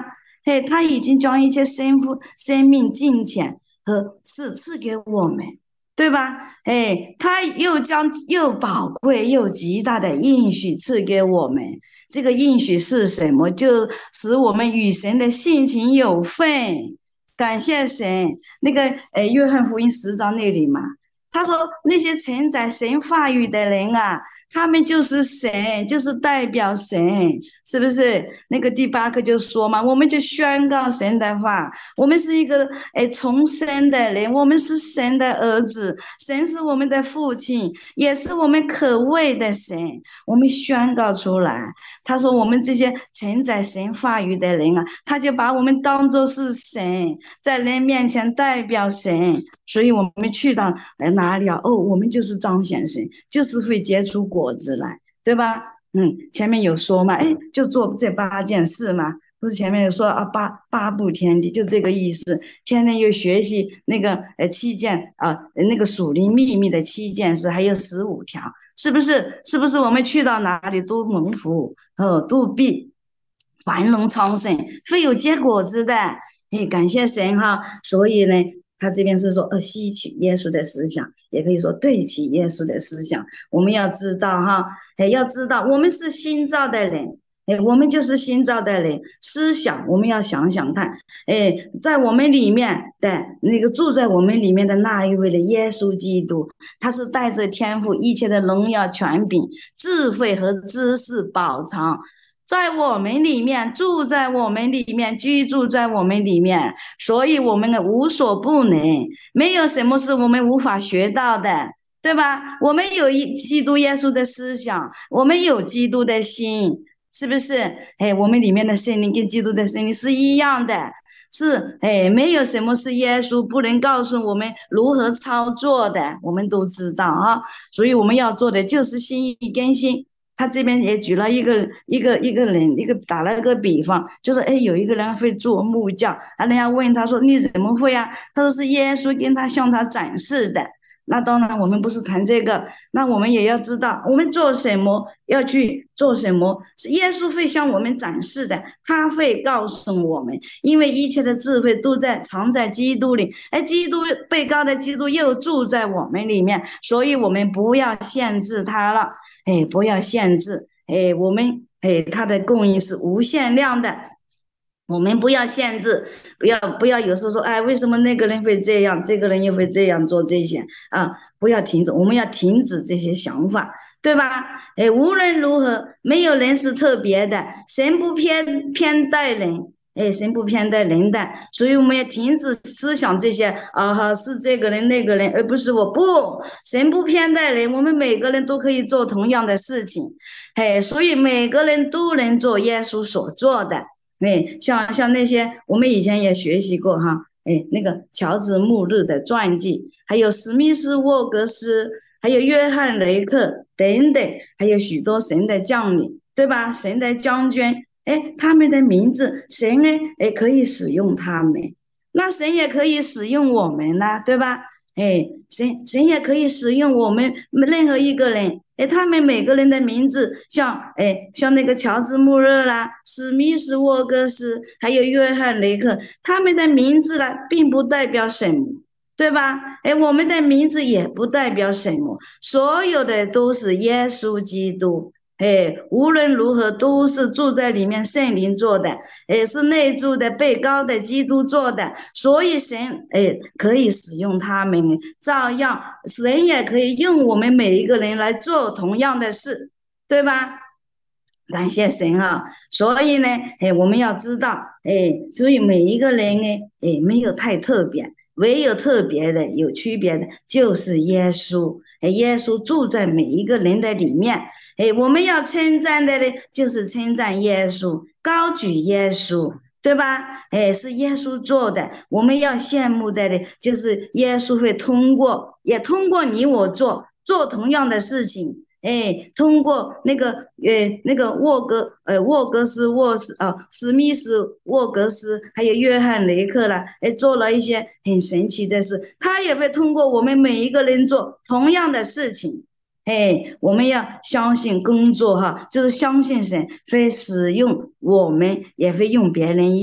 嘿，他已经将一切生福、生命、金钱和是赐给我们，对吧？哎，他又将又宝贵又极大的应许赐给我们。这个应许是什么？就使我们与神的性情有份。感谢神。那个呃，约翰福音十章那里嘛，他说那些承载神话语的人啊，他们就是神，就是代表神，是不是？那个第八课就说嘛，我们就宣告神的话，我们是一个哎重生的人，我们是神的儿子，神是我们的父亲，也是我们可畏的神，我们宣告出来。他说我们这些承载神话语的人啊，他就把我们当作是神，在人面前代表神，所以我们去到哪里啊？哦，我们就是彰显神，就是会结出果子来，对吧？嗯，前面有说嘛，哎，就做这八件事嘛，不是前面有说啊，八八部天地，就这个意思。天天又学习那个呃七件啊，那个属灵秘密的七件事，还有十五条，是不是？是不是我们去到哪里都蒙福，哦，都必繁荣昌盛，会有结果子的。哎，感谢神哈！所以呢，他这边是说，呃，吸取耶稣的思想，也可以说对齐耶稣的思想。我们要知道哈，哎，要知道我们是新造的人，哎，我们就是新造的人。思想我们要想想看，哎，在我们里面的那个住在我们里面的那一位的耶稣基督，他是带着天赋一切的荣耀、权柄、智慧和知识宝藏。在我们里面，住在我们里面，居住在我们里面，所以我们无所不能，没有什么是我们无法学到的，对吧？我们有一基督耶稣的思想，我们有基督的心，是不是？哎，我们里面的圣灵跟基督的圣灵是一样的，是哎，没有什么是耶稣不能告诉我们如何操作的，我们都知道啊。所以我们要做的就是心意更新。他这边也举了一个一个一个人，一个打了个比方，就是哎，有一个人会做木匠，啊，人家问他说你怎么会啊？他说是耶稣跟他向他展示的。那当然，我们不是谈这个，那我们也要知道，我们做什么要去做什么，是耶稣会向我们展示的，他会告诉我们，因为一切的智慧都在藏在基督里，哎，基督被膏的基督又住在我们里面，所以我们不要限制他了。哎，不要限制，哎，我们哎，它的供应是无限量的，我们不要限制，不要不要有时候说，哎，为什么那个人会这样，这个人又会这样做这些啊？不要停止，我们要停止这些想法，对吧？哎，无论如何，没有人是特别的，神不偏偏待人。哎，神不偏待人的，所以我们要停止思想这些啊哈，是这个人那个人，而不是我不。神不偏待人，我们每个人都可以做同样的事情，哎，所以每个人都能做耶稣所做的。哎，像像那些我们以前也学习过哈，哎，那个乔治穆日的传记，还有史密斯沃格斯，还有约翰雷克等等，还有许多神的将领，对吧？神的将军。哎，他们的名字，神呢，哎，可以使用他们，那神也可以使用我们呢，对吧？哎，神神也可以使用我们任何一个人，哎，他们每个人的名字，像哎，像那个乔治穆勒啦、史密斯沃格斯，还有约翰雷克，他们的名字呢，并不代表什么，对吧？哎，我们的名字也不代表什么，所有的都是耶稣基督。哎，无论如何都是住在里面圣灵做的，哎，是内住的被膏的基督做的，所以神哎可以使用他们，照样神也可以用我们每一个人来做同样的事，对吧？感谢神啊！所以呢，哎，我们要知道，哎，所以每一个人呢，哎，没有太特别，唯有特别的、有区别的，就是耶稣。哎，耶稣住在每一个人的里面。哎，我们要称赞的呢，就是称赞耶稣，高举耶稣，对吧？哎，是耶稣做的。我们要羡慕的呢，就是耶稣会通过，也通过你我做做同样的事情。哎，通过那个呃那个沃格呃沃格斯沃斯呃史密斯沃格斯还有约翰雷克啦，哎，做了一些很神奇的事，他也会通过我们每一个人做同样的事情。哎，我们要相信工作哈，就是相信神会使用我们，也会用别人一样。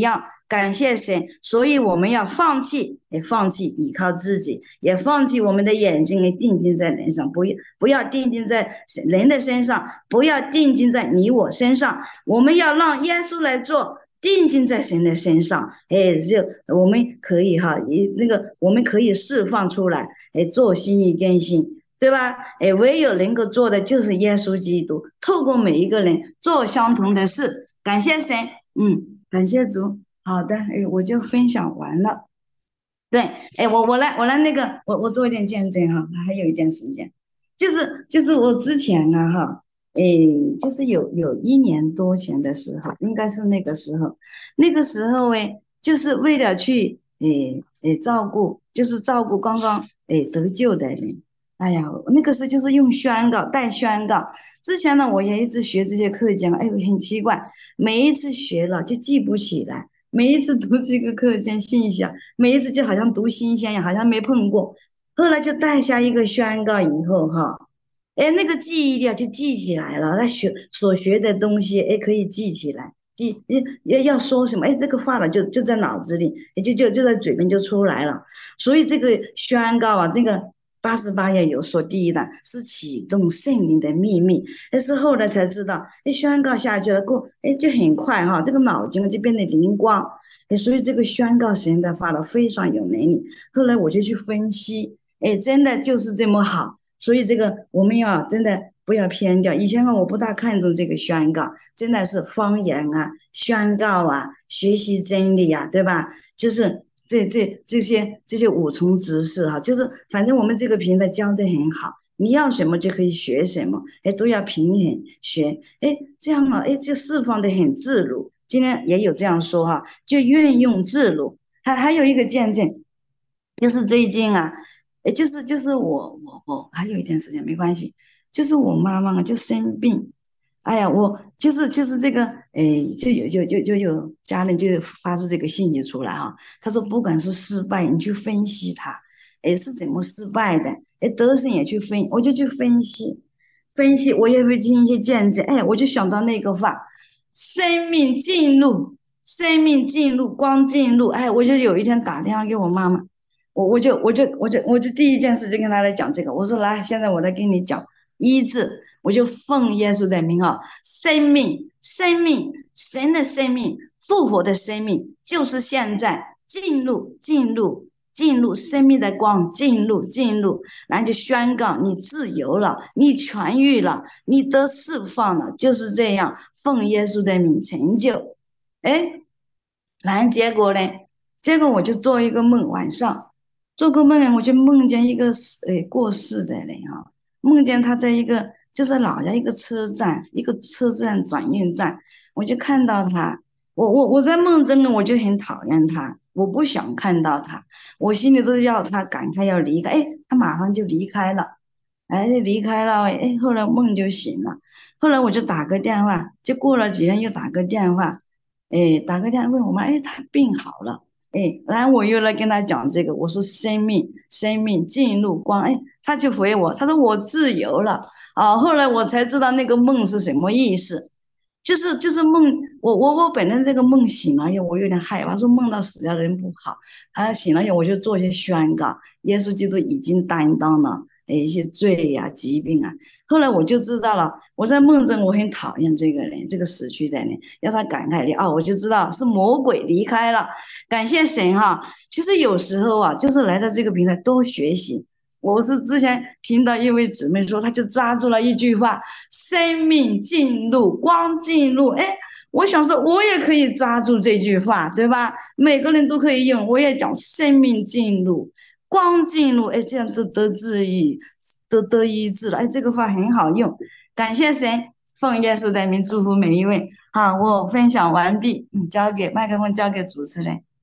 感谢神，所以我们要放弃，也放弃依靠自己，也放弃我们的眼睛，也定睛在人上，不要不要定睛在人的身上，不要定睛在你我身上，我们要让耶稣来做。定睛在神的身上，哎，就我们可以哈，那个我们可以释放出来，哎，做心意更新，对吧？哎，唯有能够做的就是耶稣基督，透过每一个人做相同的事。感谢神，嗯，感谢主。好的，哎，我就分享完了。对，哎，我我来我来那个，我我做一点见证哈，还有一点时间，就是就是我之前啊哈，哎，就是有有一年多前的时候，应该是那个时候，那个时候哎，就是为了去哎哎照顾，就是照顾刚刚哎得救的人，哎呀，那个时候就是用宣告带宣告，之前呢我也一直学这些课讲，哎，很奇怪，每一次学了就记不起来。每一次读这个课件信息啊，每一次就好像读新鲜一样，好像没碰过。后来就带下一个宣告以后哈，哎，那个记忆力啊就记起来了，他学所学的东西，哎，可以记起来，记要要说什么，哎，这个话了就就在脑子里，也就就就在嘴边就出来了。所以这个宣告啊，这个八十八页有说第一弹是启动圣灵的秘密，但是后来才知道，哎，宣告下去了，过，哎，就很快哈，这个脑筋就变得灵光，哎，所以这个宣告神的话了非常有能力。后来我就去分析，哎，真的就是这么好。所以这个我们要真的不要偏掉。以前啊，我不大看重这个宣告，真的是方言啊、宣告啊、学习真理啊，对吧？就是这这这些这些五重知识哈、啊，就是反正我们这个平台教的很好，你要什么就可以学什么，哎，都要平衡学，哎，这样啊，哎，就释放的很自如。今天也有这样说哈、啊，就运用自如。还还有一个见证，就是最近啊。也就是就是我我我还有一点时间没关系，就是我妈妈就生病，哎呀，我就是就是这个，哎，就有就就就有家人就发出这个信息出来哈，他说不管是失败，你去分析它，哎是怎么失败的，哎得胜也去分，我就去分析分析，我也会进行一些见证，哎，我就想到那个话，生命进入，生命进入，光进入，哎，我就有一天打电话给我妈妈。我我就我就我就我就第一件事就跟他来讲这个，我说来，现在我来跟你讲医治，我就奉耶稣的名啊，生命生命神的生命复活的生命就是现在进入进入进入生命的光，进入进入，然后就宣告你自由了，你痊愈了，你得释放了，就是这样，奉耶稣的名成就。哎，然后结果呢？结果我就做一个梦，晚上。做个梦，我就梦见一个呃过世的人啊，梦见他在一个就是老家一个车站，一个车站转运站，我就看到他，我我我在梦中呢，我就很讨厌他，我不想看到他，我心里都要他赶快要离开，哎，他马上就离开了，哎，离开了，哎，后来梦就醒了，后来我就打个电话，就过了几天又打个电话，哎，打个电话问我妈，哎，他病好了。哎，然后我又来跟他讲这个，我说生命，生命进入光，哎，他就回我，他说我自由了啊。后来我才知道那个梦是什么意思，就是就是梦，我我我本来这个梦醒了以后，我有点害怕，说梦到死掉的人不好，啊，醒了以后我就做一些宣告，耶稣基督已经担当了哎一些罪呀、疾病啊。后来我就知道了，我在梦中我很讨厌这个人，这个死去的人，要他赶快离哦，我就知道是魔鬼离开了。感谢神哈！其实有时候啊，就是来到这个平台多学习。我是之前听到一位姊妹说，她就抓住了一句话：生命进入，光进入。哎，我想说，我也可以抓住这句话，对吧？每个人都可以用。我也讲生命进入，光进入，哎，这样就得治愈，得得医治了。哎，这个话很好用。感谢神，奉耶稣的名祝福每一位。好，我分享完毕，嗯，交给麦克风，交给主持人。